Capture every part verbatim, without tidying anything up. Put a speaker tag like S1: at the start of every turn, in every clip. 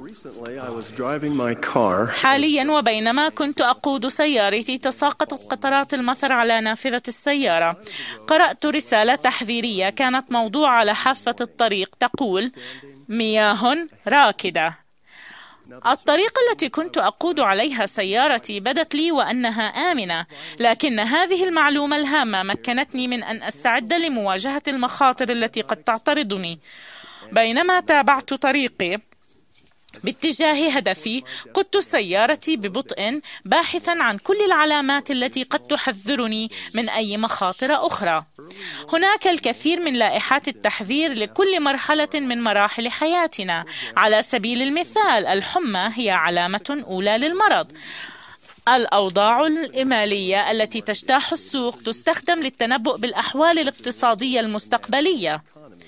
S1: حاليا وبينما كنت أقود سيارتي تساقطت قطرات المطر على نافذة السيارة. قرأت رسالة تحذيرية كانت موضوعة على حافة الطريق تقول: مياه راكدة. الطريق التي كنت أقود عليها سيارتي بدت لي وأنها آمنة، لكن هذه المعلومة الهامة مكنتني من أن أستعد لمواجهة المخاطر التي قد تعترضني. بينما تابعت طريقي باتجاه هدفي، قدت سيارتي ببطء باحثا عن كل العلامات التي قد تحذرني من أي مخاطر أخرى. هناك الكثير من لائحات التحذير لكل مرحلة من مراحل حياتنا. على سبيل المثال، الحمى هي علامة أولى للمرض. الأوضاع المالية التي تجتاح السوق تستخدم للتنبؤ بالأحوال الاقتصادية المستقبلية.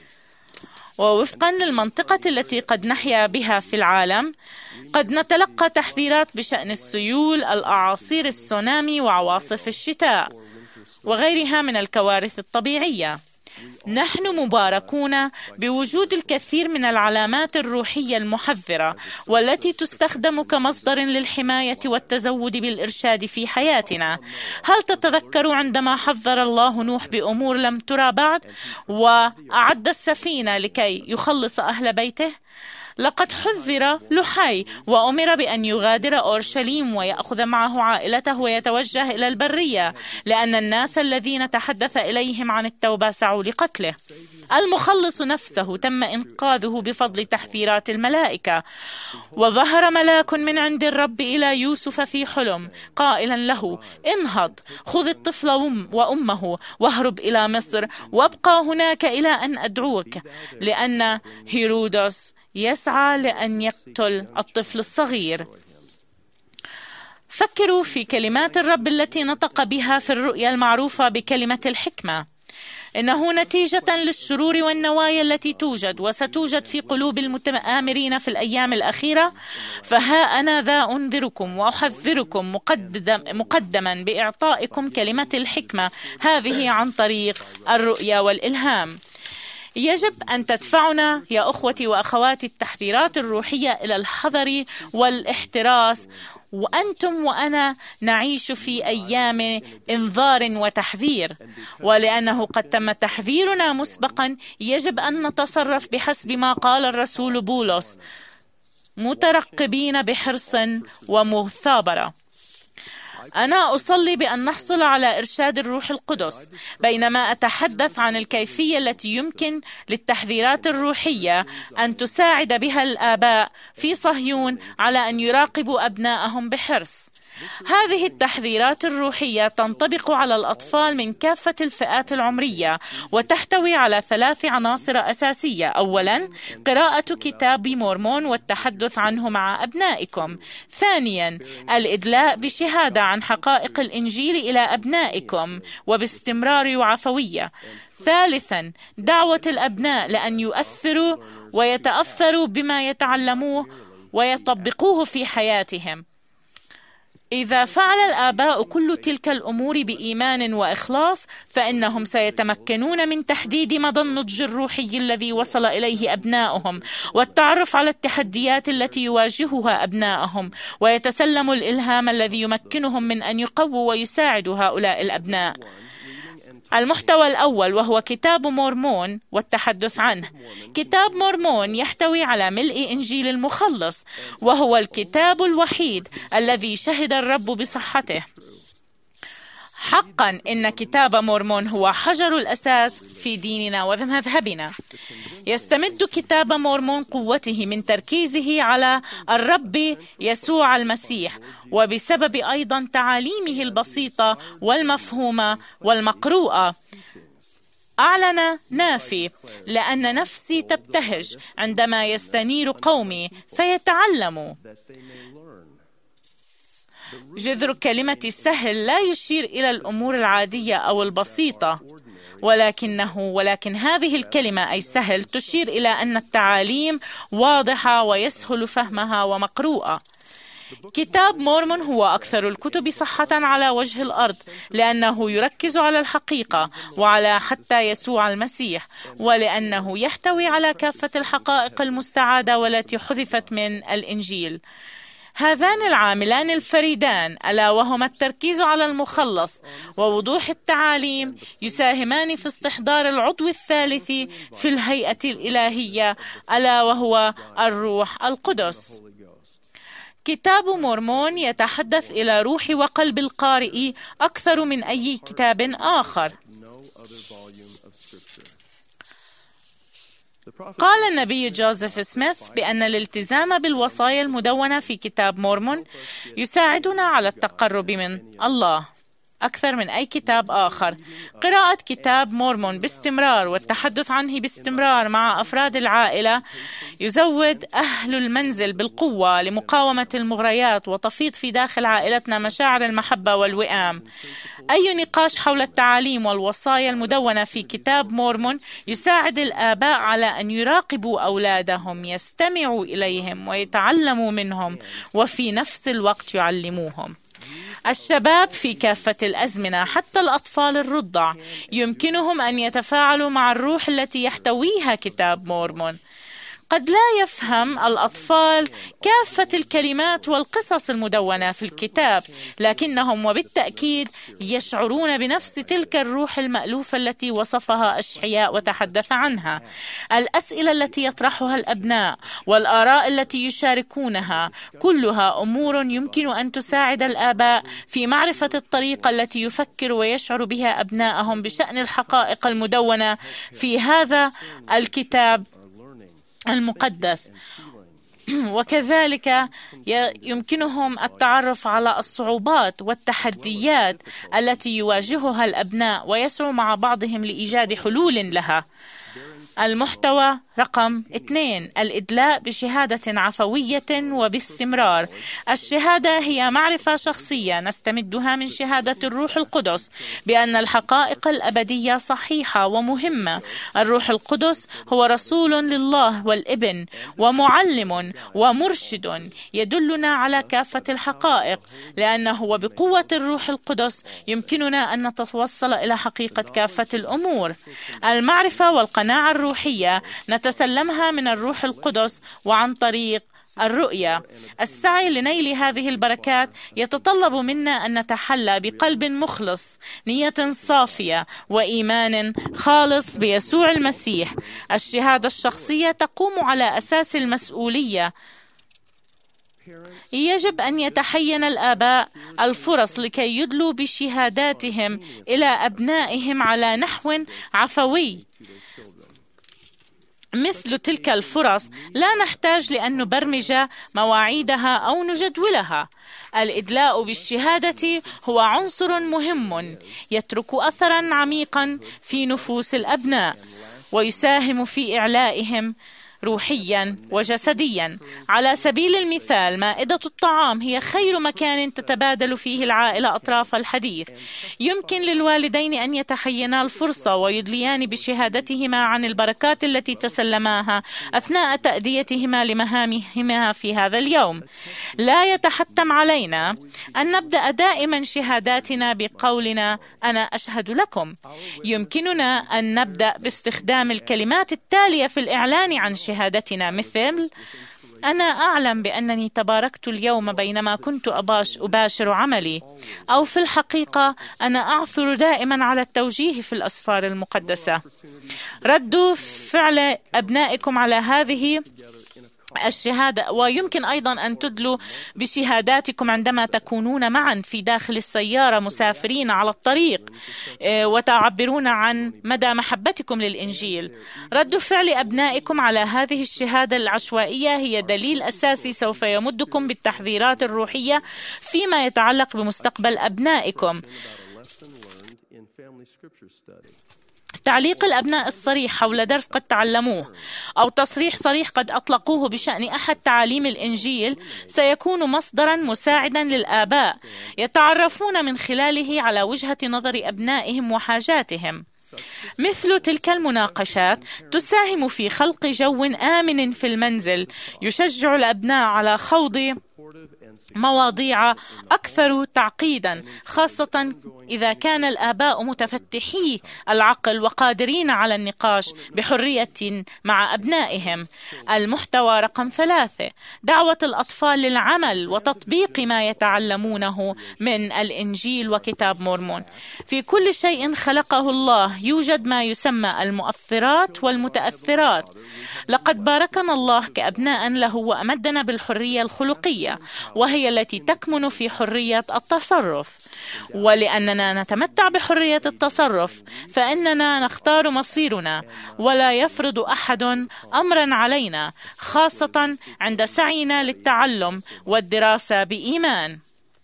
S1: ووفقا للمنطقة التي قد نحيا بها في العالم، قد نتلقى تحذيرات بشأن السيول، الأعاصير، السونامي، وعواصف الشتاء وغيرها من الكوارث الطبيعية. نحن مباركون بوجود الكثير من العلامات الروحية المحذرة، والتي تستخدم كمصدر للحماية والتزود بالإرشاد في حياتنا. هل تتذكر عندما حذر الله نوح بأمور لم ترى بعد، وأعد السفينة لكي يخلص أهل بيته؟ لقد حذر لحي وأمر بأن يغادر أورشليم ويأخذ معه عائلته ويتوجه إلى البرية، لأن الناس الذين تحدث إليهم عن التوبة سعوا لقتله. المخلص نفسه تم إنقاذه بفضل تحذيرات الملائكة. وظهر ملاك من عند الرب إلى يوسف في حلم قائلا له: انهض، خذ الطفل وأمه واهرب إلى مصر، وابقى هناك إلى أن أدعوك، لأن هيرودس يسعى لأن يقتل الطفل الصغير. فكروا في كلمات الرب التي نطق بها في الرؤيا المعروفة بكلمة الحكمة: إنه نتيجة للشرور والنوايا التي توجد وستوجد في قلوب المتآمرين في الأيام الأخيرة، فها أنا ذا أنذركم وأحذركم مقدم مقدما بإعطائكم كلمة الحكمة هذه عن طريق الرؤيا والإلهام. يجب أن تدفعنا يا أخوتي وأخواتي التحذيرات الروحية إلى الحذر والاحتراس، وأنتم وأنا نعيش في أيام إنذار وتحذير. ولأنه قد تم تحذيرنا مسبقا، يجب أن نتصرف بحسب ما قال الرسول بولس: مترقبين بحرص ومثابرة. أنا أصلي بأن نحصل على إرشاد الروح القدس بينما أتحدث عن الكيفية التي يمكن للتحذيرات الروحية أن تساعد بها الآباء في صهيون على أن يراقبوا أبنائهم بحرص. هذه التحذيرات الروحية تنطبق على الأطفال من كافة الفئات العمرية، وتحتوي على ثلاث عناصر أساسية. أولا، قراءة كتاب مورمون والتحدث عنه مع أبنائكم. ثانيا، الإدلاء بشهادة عن حقائق الإنجيل إلى أبنائكم وباستمرار وعفوية. ثالثا، دعوة الأبناء لأن يؤثروا ويتأثروا بما يتعلموه ويطبقوه في حياتهم. إذا فعل الآباء كل تلك الأمور بإيمان وإخلاص، فإنهم سيتمكنون من تحديد مدى النضج الروحي الذي وصل إليه أبنائهم، والتعرف على التحديات التي يواجهها أبنائهم، ويتسلموا الإلهام الذي يمكنهم من أن يقووا ويساعدوا هؤلاء الأبناء. المحتوى الأول وهو كتاب مورمون والتحدث عنه. كتاب مورمون يحتوي على ملء إنجيل المخلص، وهو الكتاب الوحيد الذي شهد الرب بصحته. حقا إن كتاب مورمون هو حجر الأساس في ديننا ومذهبنا. يستمد كتاب مورمون قوته من تركيزه على الرب يسوع المسيح، وبسبب أيضا تعاليمه البسيطة والمفهومة والمقروءة. أعلن نافي: لأن نفسي تبتهج عندما يستنير قومي فيتعلموا. جذر كلمة السهل لا يشير إلى الأمور العادية أو البسيطة، ولكنه ولكن هذه الكلمة أي سهل تشير إلى أن التعاليم واضحة ويسهل فهمها ومقروءة. كتاب مورمون هو أكثر الكتب صحة على وجه الأرض، لأنه يركز على الحقيقة وعلى حتى يسوع المسيح، ولأنه يحتوي على كافة الحقائق المستعادة والتي حذفت من الإنجيل. هذان العاملان الفريدان ألا وهما التركيز على المخلص ووضوح التعاليم يساهمان في استحضار العضو الثالث في الهيئة الإلهية ألا وهو الروح القدس. كتاب مورمون يتحدث إلى روح وقلب القارئ أكثر من أي كتاب آخر. قال النبي جوزيف سميث بأن الالتزام بالوصايا المدونة في كتاب مورمون يساعدنا على التقرب من الله أكثر من أي كتاب آخر. قراءة كتاب مورمون باستمرار والتحدث عنه باستمرار مع أفراد العائلة يزود أهل المنزل بالقوة لمقاومة المغريات وتفيض في داخل عائلتنا مشاعر المحبة والوئام. أي نقاش حول التعاليم والوصايا المدونة في كتاب مورمون يساعد الآباء على أن يراقبوا أولادهم، يستمعوا إليهم ويتعلموا منهم وفي نفس الوقت يعلموهم. الشباب في كافة الأزمنة حتى الأطفال الرضع يمكنهم أن يتفاعلوا مع الروح التي يحتويها كتاب مورمون. قد لا يفهم الأطفال كافة الكلمات والقصص المدونة في الكتاب، لكنهم وبالتأكيد يشعرون بنفس تلك الروح المألوفة التي وصفها أشعياء وتحدث عنها. الأسئلة التي يطرحها الأبناء والآراء التي يشاركونها كلها أمور يمكن أن تساعد الآباء في معرفة الطريقة التي يفكر ويشعر بها أبنائهم بشأن الحقائق المدونة في هذا الكتاب المقدس. وكذلك يمكنهم التعرف على الصعوبات والتحديات التي يواجهها الأبناء ويسعوا مع بعضهم لإيجاد حلول لها. المحتوى رقم اثنين: الإدلاء بشهادة عفوية وباستمرار. الشهادة هي معرفة شخصية نستمدها من شهادة الروح القدس بأن الحقائق الأبدية صحيحة ومهمة. الروح القدس هو رسول لله والابن ومعلم ومرشد يدلنا على كافة الحقائق، لأنه وبقوة الروح القدس يمكننا أن نتوصل إلى حقيقة كافة الأمور. المعرفة والقناعة الروحية نتسلمها من الروح القدس وعن طريق الرؤية. السعي لنيل هذه البركات يتطلب منا أن نتحلى بقلب مخلص، نية صافية، وإيمان خالص بيسوع المسيح. الشهادة الشخصية تقوم على أساس المسؤولية. يجب أن يتحين الآباء الفرص لكي يدلوا بشهاداتهم إلى أبنائهم على نحو عفوي. مثل تلك الفرص لا نحتاج لأن نبرمج مواعيدها أو نجدولها. الإدلاء بالشهادة هو عنصر مهم يترك أثرا عميقا في نفوس الأبناء ويساهم في إعلائهم روحيا وجسديا. على سبيل المثال، مائدة الطعام هي خير مكان تتبادل فيه العائلة أطراف الحديث. يمكن للوالدين أن يتحينا الفرصة ويدليان بشهادتهما عن البركات التي تسلماها أثناء تأديتهما لمهامهما في هذا اليوم. لا يتحتم علينا أن نبدأ دائما شهاداتنا بقولنا أنا أشهد لكم. يمكننا أن نبدأ باستخدام الكلمات التالية في الإعلان عن شهادتنا، مثل: أنا أعلم بأنني تباركت اليوم بينما كنت أباش أباشر عملي. أو في الحقيقة أنا أعثر دائما على التوجيه في الأسفار المقدسة. ردوا فعل أبنائكم على هذه الشهادة. ويمكن أيضا أن تدلوا بشهاداتكم عندما تكونون معا في داخل السيارة مسافرين على الطريق وتعبرون عن مدى محبتكم للإنجيل. رد فعل أبنائكم على هذه الشهادة العشوائية هي دليل أساسي سوف يمدكم بالتحذيرات الروحية فيما يتعلق بمستقبل أبنائكم. تعليق الأبناء الصريح حول درس قد تعلموه أو تصريح صريح قد أطلقوه بشأن أحد تعاليم الإنجيل سيكون مصدرا مساعدا للآباء يتعرفون من خلاله على وجهة نظر أبنائهم وحاجاتهم. مثل تلك المناقشات تساهم في خلق جو آمن في المنزل يشجع الأبناء على خوض مواضيع أكثر تعقيدا، خاصة إذا كان الآباء متفتحي العقل وقادرين على النقاش بحرية مع أبنائهم. المحتوى رقم ثلاثة: دعوة الأطفال للعمل وتطبيق ما يتعلمونه من الإنجيل وكتاب مورمون. في كل شيء خلقه الله يوجد ما يسمى المؤثرات والمتأثرات. لقد باركنا الله كأبناء له وأمدنا بالحرية الخلقية، وهي التي تكمن في حرية التصرف. ولأننا نتمتع بحرية التصرف فإننا نختار مصيرنا، ولا يفرض أحد أمرا علينا، خاصة عند سعينا للتعلم والدراسة بإيمان.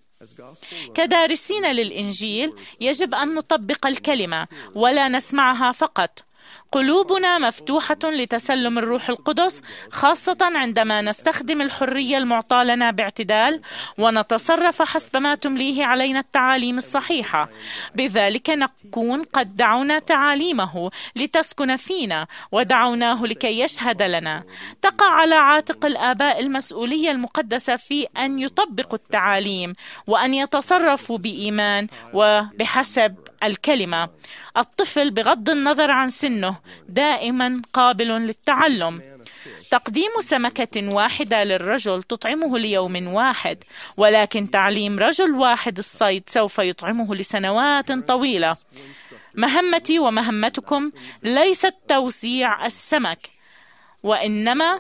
S1: كدارسين للإنجيل يجب أن نطبق الكلمة ولا نسمعها فقط. قلوبنا مفتوحة لتسلم الروح القدس، خاصة عندما نستخدم الحرية المعطاة لنا باعتدال ونتصرف حسب ما تمليه علينا التعاليم الصحيحة. بذلك نكون قد دعونا تعاليمه لتسكن فينا ودعوناه لكي يشهد لنا. تقع على عاتق الآباء المسؤولية المقدسة في أن يطبقوا التعاليم وأن يتصرفوا بإيمان وبحسب الكلمة. الطفل بغض النظر عن سنه دائما قابل للتعلم. تقديم سمكة واحدة للرجل تطعمه ليوم واحد، ولكن تعليم رجل واحد الصيد سوف يطعمه لسنوات طويلة. مهمتي ومهمتكم ليست توزيع السمك، وإنما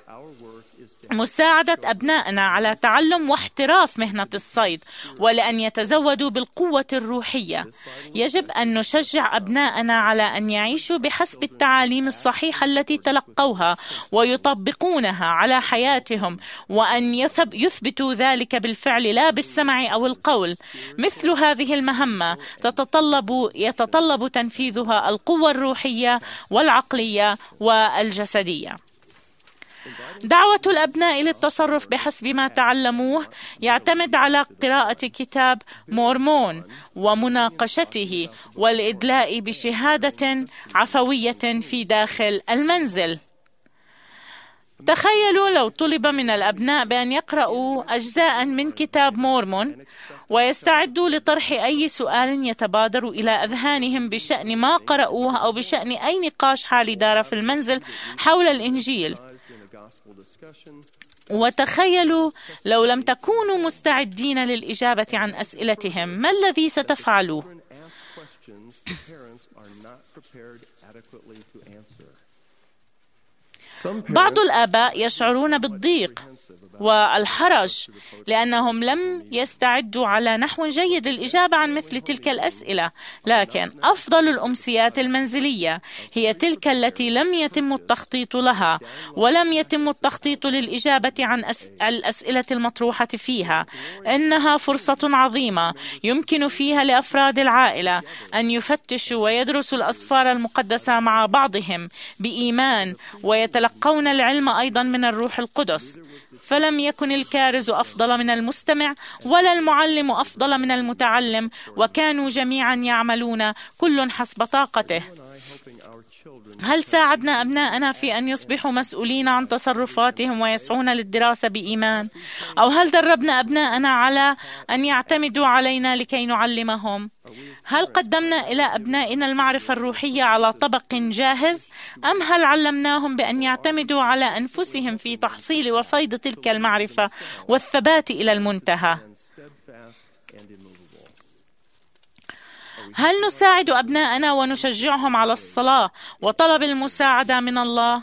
S1: مساعدة أبنائنا على تعلم واحتراف مهنة الصيد، ولأن يتزودوا بالقوة الروحية. يجب أن نشجع أبنائنا على أن يعيشوا بحسب التعاليم الصحيحة التي تلقوها ويطبقونها على حياتهم، وأن يثبتوا ذلك بالفعل لا بالسمع أو القول. مثل هذه المهمة تتطلب يتطلب تنفيذها القوة الروحية والعقلية والجسدية. دعوة الأبناء للتصرف بحسب ما تعلموه يعتمد على قراءة كتاب مورمون ومناقشته والإدلاء بشهادة عفوية في داخل المنزل. تخيلوا لو طلب من الأبناء بأن يقرأوا أجزاء من كتاب مورمون ويستعدوا لطرح أي سؤال يتبادر إلى أذهانهم بشأن ما قرأوه أو بشأن أي نقاش حالي دار في المنزل حول الإنجيل. وتخيلوا لو لم تكونوا مستعدين للإجابة عن أسئلتهم، ما الذي ستفعلوه؟ بعض الآباء يشعرون بالضيق والحرج لأنهم لم يستعدوا على نحو جيد للإجابة عن مثل تلك الأسئلة، لكن أفضل الأمسيات المنزلية هي تلك التي لم يتم التخطيط لها ولم يتم التخطيط للإجابة عن الأسئلة المطروحة فيها. إنها فرصة عظيمة يمكن فيها لأفراد العائلة أن يفتشوا ويدرسوا الأسفار المقدسة مع بعضهم بإيمان ويتلقون العلم أيضا من الروح القدس. فلم يكن الكارز أفضل من المستمع ولا المعلم أفضل من المتعلم، وكانوا جميعا يعملون كل حسب طاقته. هل ساعدنا أبناءنا في أن يصبحوا مسؤولين عن تصرفاتهم ويسعون للدراسة بإيمان؟ أو هل دربنا أبناءنا على أن يعتمدوا علينا لكي نعلمهم؟ هل قدمنا إلى أبنائنا المعرفة الروحية على طبق جاهز؟ أم هل علمناهم بأن يعتمدوا على أنفسهم في تحصيل وصيد تلك المعرفة والثبات إلى المنتهى؟ هل نساعد أبناءنا ونشجعهم على الصلاة وطلب المساعدة من الله؟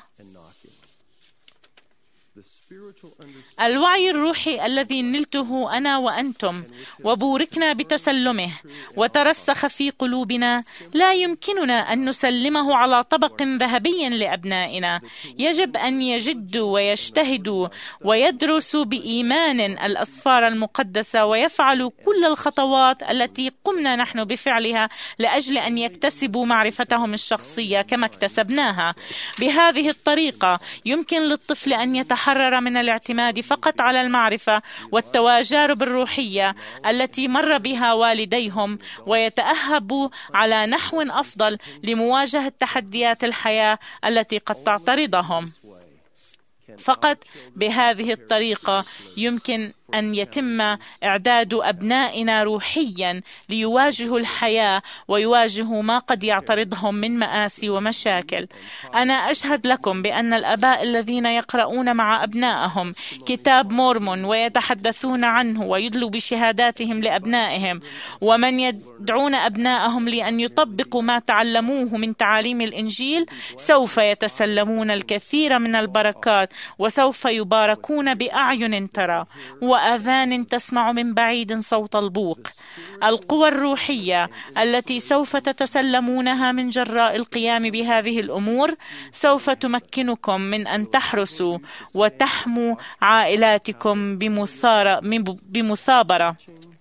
S1: الوعي الروحي الذي نلته أنا وأنتم وبوركنا بتسلمه وترسخ في قلوبنا لا يمكننا أن نسلمه على طبق ذهبي لأبنائنا. يجب أن يجدوا ويجتهدوا ويدرسوا بإيمان الأسفار المقدسة ويفعلوا كل الخطوات التي قمنا نحن بفعلها لأجل أن يكتسبوا معرفتهم الشخصية كما اكتسبناها. بهذه الطريقة يمكن للطفل أن يتحرر من الاعتماد فقط على المعرفة والتجارب الروحية التي مر بها والديهم، ويتأهب على نحو أفضل لمواجهة تحديات الحياة التي قد تعترضهم. فقط بهذه الطريقة يمكن أن يتم إعداد أبنائنا روحيا ليواجهوا الحياة ويواجهوا ما قد يعترضهم من مآسي ومشاكل. أنا أشهد لكم بأن الآباء الذين يقرؤون مع أبنائهم كتاب مورمون ويتحدثون عنه ويدلوا بشهاداتهم لأبنائهم، ومن يدعون أبنائهم لأن يطبقوا ما تعلموه من تعاليم الإنجيل، سوف يتسلمون الكثير من البركات، وسوف يباركون بأعين ترى وآذان تسمع من بعيد صوت البوق. القوى الروحية التي سوف تتسلمونها من جراء القيام بهذه الأمور سوف تمكنكم من أن تحرسوا وتحموا عائلاتكم بمثابرة،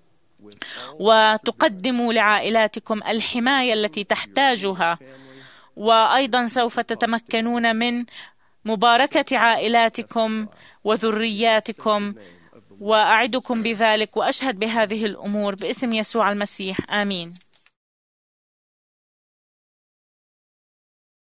S1: وتقدموا لعائلاتكم الحماية التي تحتاجها، وأيضا سوف تتمكنون من مباركة عائلاتكم وذرياتكم، وأعدكم بذلك وأشهد بهذه الأمور باسم يسوع المسيح. آمين.